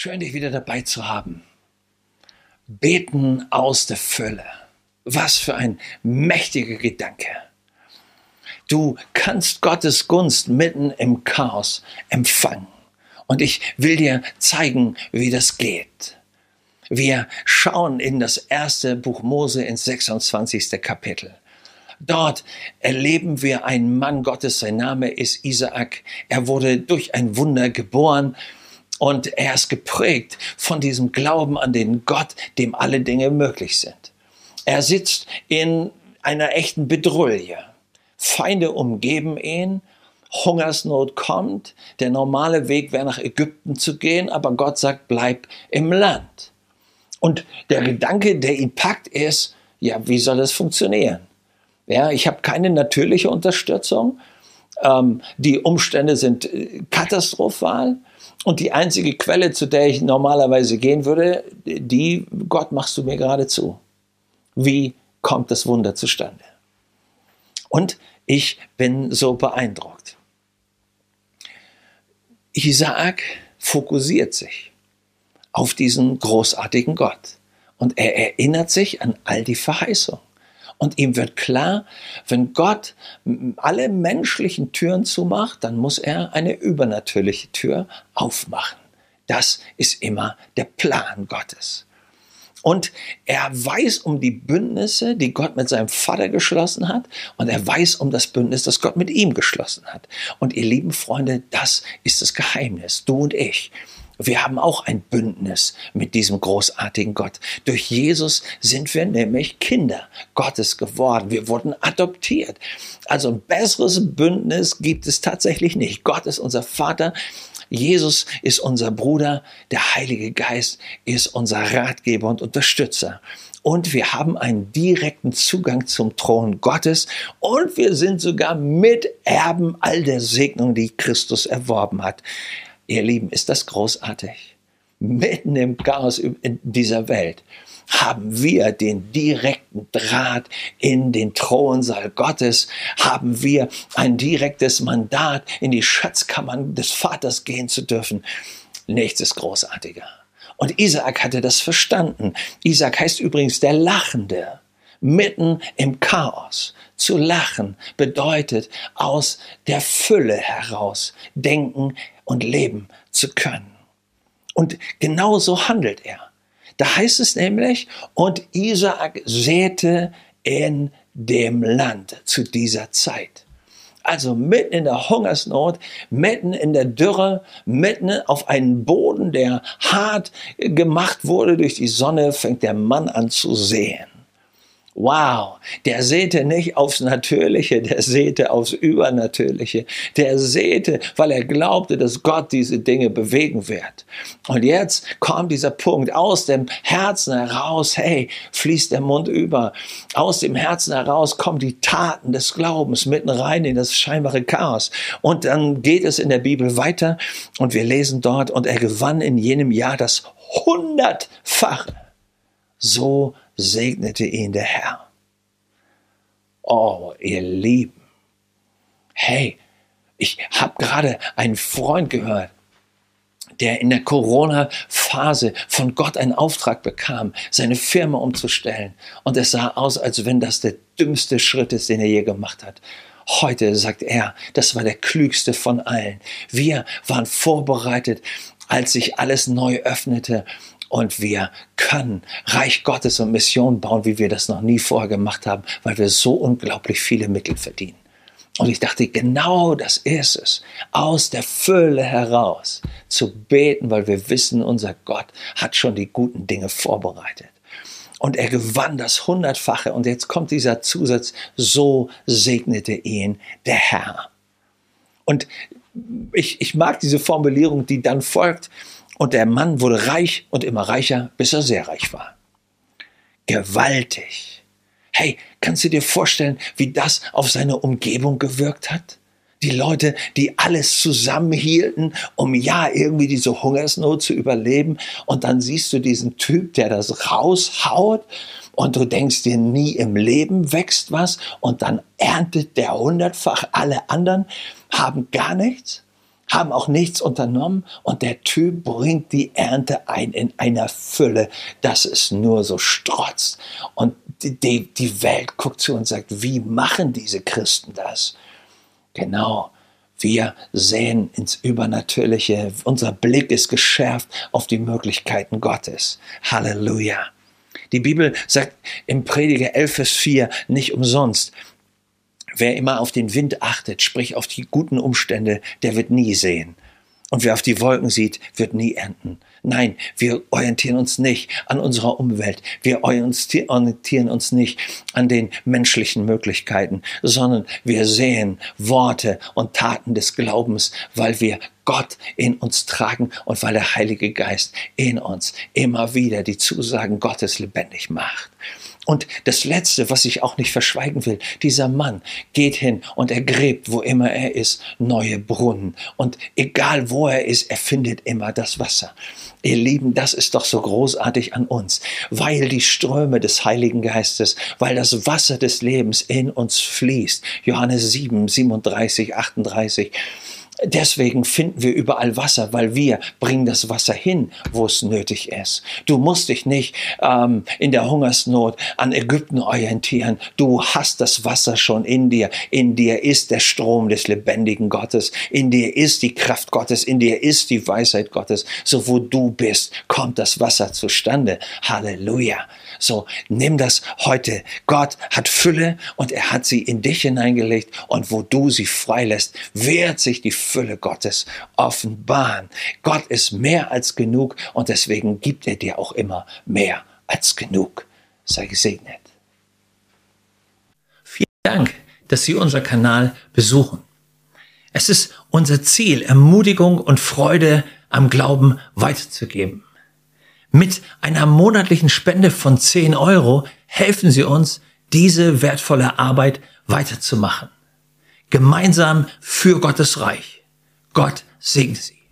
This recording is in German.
Schön, dich wieder dabei zu haben. Beten aus der Fülle. Was für ein mächtiger Gedanke. Du kannst Gottes Gunst mitten im Chaos empfangen. Und ich will dir zeigen, wie das geht. Wir schauen in das erste Buch Mose ins 26. Kapitel. Dort erleben wir einen Mann Gottes, sein Name ist Isaak. Er wurde durch ein Wunder geboren. Und er ist geprägt von diesem Glauben an den Gott, dem alle Dinge möglich sind. Er sitzt in einer echten Bedrulle. Feinde umgeben ihn, Hungersnot kommt. Der normale Weg wäre nach Ägypten zu gehen, aber Gott sagt, bleib im Land. Und der Gedanke, der ihn packt, ist, ja, wie soll das funktionieren? Ja, ich habe keine natürliche Unterstützung. Die Umstände sind katastrophal. Und die einzige Quelle, zu der ich normalerweise gehen würde, die, Gott, machst du mir gerade zu. Wie kommt das Wunder zustande? Und ich bin so beeindruckt. Isaak fokussiert sich auf diesen großartigen Gott. Und er erinnert sich an all die Verheißungen. Und ihm wird klar, wenn Gott alle menschlichen Türen zumacht, dann muss er eine übernatürliche Tür aufmachen. Das ist immer der Plan Gottes. Und er weiß um die Bündnisse, die Gott mit seinem Vater geschlossen hat. Und er weiß um das Bündnis, das Gott mit ihm geschlossen hat. Und ihr lieben Freunde, das ist das Geheimnis, du und ich. Wir haben auch ein Bündnis mit diesem großartigen Gott. Durch Jesus sind wir nämlich Kinder Gottes geworden. Wir wurden adoptiert. Also ein besseres Bündnis gibt es tatsächlich nicht. Gott ist unser Vater. Jesus ist unser Bruder. Der Heilige Geist ist unser Ratgeber und Unterstützer. Und wir haben einen direkten Zugang zum Thron Gottes. Und wir sind sogar Miterben all der Segnungen, die Christus erworben hat. Ihr Lieben, ist das großartig? Mitten im Chaos in dieser Welt haben wir den direkten Draht in den Thronsaal Gottes, haben wir ein direktes Mandat, in die Schatzkammern des Vaters gehen zu dürfen. Nichts ist großartiger. Und Isaak hatte das verstanden. Isaak heißt übrigens der Lachende. Mitten im Chaos. Zu lachen bedeutet, aus der Fülle heraus denken und leben zu können. Und genau so handelt er. Da heißt es nämlich, und Isaak säte in dem Land zu dieser Zeit. Also mitten in der Hungersnot, mitten in der Dürre, mitten auf einen Boden, der hart gemacht wurde durch die Sonne, fängt der Mann an zu säen. Wow, der säte nicht aufs Natürliche, der säte aufs Übernatürliche. Der säte, weil er glaubte, dass Gott diese Dinge bewegen wird. Und jetzt kommt dieser Punkt, aus dem Herzen heraus, hey, fließt der Mund über. Aus dem Herzen heraus kommen die Taten des Glaubens mitten rein in das scheinbare Chaos. Und dann geht es in der Bibel weiter und wir lesen dort, und er gewann in jenem Jahr das 100-fache. So segnete ihn der Herr. Oh, ihr Lieben. Hey, ich habe gerade einen Freund gehört, der in der Corona-Phase von Gott einen Auftrag bekam, seine Firma umzustellen. Und es sah aus, als wenn das der dümmste Schritt ist, den er je gemacht hat. Heute sagt er, das war der klügste von allen. Wir waren vorbereitet, als sich alles neu öffnete. Und wir können Reich Gottes und Mission bauen, wie wir das noch nie vorher gemacht haben, weil wir so unglaublich viele Mittel verdienen. Und ich dachte, genau das ist es. Aus der Fülle heraus zu beten, weil wir wissen, unser Gott hat schon die guten Dinge vorbereitet. Und er gewann das 100-fache. Und jetzt kommt dieser Zusatz, so segnete ihn der Herr. Und ich mag diese Formulierung, die dann folgt. Und der Mann wurde reich und immer reicher, bis er sehr reich war. Gewaltig. Hey, kannst du dir vorstellen, wie das auf seine Umgebung gewirkt hat? Die Leute, die alles zusammenhielten, um ja irgendwie diese Hungersnot zu überleben. Und dann siehst du diesen Typ, der das raushaut. Und du denkst dir, nie im Leben wächst was. Und dann erntet der 100-fach. Alle anderen haben gar nichts. haben auch nichts unternommen und der Typ bringt die Ernte ein in einer Fülle, dass es nur so strotzt. Und die Welt guckt zu und sagt, wie machen diese Christen das? Genau, wir sehen ins Übernatürliche, unser Blick ist geschärft auf die Möglichkeiten Gottes. Halleluja. Die Bibel sagt im Prediger 11, Vers 4 nicht umsonst, wer immer auf den Wind achtet, sprich auf die guten Umstände, der wird nie sehen. Und wer auf die Wolken sieht, wird nie ernten. Nein, wir orientieren uns nicht an unserer Umwelt. Wir orientieren uns nicht an den menschlichen Möglichkeiten, sondern wir sehen Worte und Taten des Glaubens, weil wir Gott in uns tragen und weil der Heilige Geist in uns immer wieder die Zusagen Gottes lebendig macht. Und das Letzte, was ich auch nicht verschweigen will, dieser Mann geht hin und er gräbt, wo immer er ist, neue Brunnen. Und egal wo er ist, er findet immer das Wasser. Ihr Lieben, das ist doch so großartig an uns, weil die Ströme des Heiligen Geistes, weil das Wasser des Lebens in uns fließt. Johannes 7, 37, 38. Deswegen finden wir überall Wasser, weil wir bringen das Wasser hin, wo es nötig ist. Du musst dich nicht in der Hungersnot an Ägypten orientieren. Du hast das Wasser schon in dir. In dir ist der Strom des lebendigen Gottes. In dir ist die Kraft Gottes. In dir ist die Weisheit Gottes. So wo du bist, kommt das Wasser zustande. Halleluja. So, nimm das heute. Gott hat Fülle und er hat sie in dich hineingelegt. Und wo du sie freilässt, wehrt sich die Fülle Gottes offenbaren. Gott ist mehr als genug und deswegen gibt er dir auch immer mehr als genug. Sei gesegnet. Vielen Dank, dass Sie unseren Kanal besuchen. Es ist unser Ziel, Ermutigung und Freude am Glauben weiterzugeben. Mit einer monatlichen Spende von 10 € helfen Sie uns, diese wertvolle Arbeit weiterzumachen. Gemeinsam für Gottes Reich. Gott segne Sie.